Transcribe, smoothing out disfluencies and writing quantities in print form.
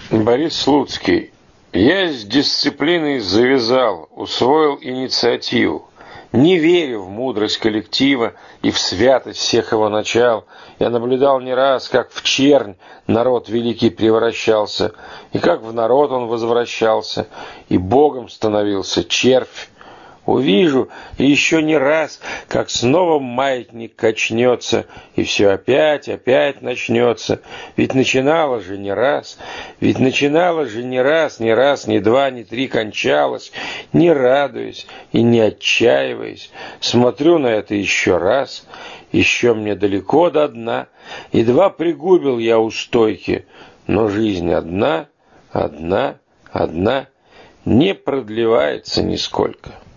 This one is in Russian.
Борис Слуцкий. Я с дисциплиной завязал, усвоил инициативу. Не верю в мудрость коллектива и в святость всех его начал. Я наблюдал не раз, как в чернь народ великий превращался, и как в народ он возвращался, и Богом становился червь. Увижу еще не раз, как снова маятник качнется, и все опять начнется. Ведь начинало же не раз, не раз, не два, не три кончалось, не радуясь и не отчаиваясь. Смотрю на это еще раз, еще мне далеко до дна, едва пригубил я у стойки, но жизнь одна, не продлевается нисколько.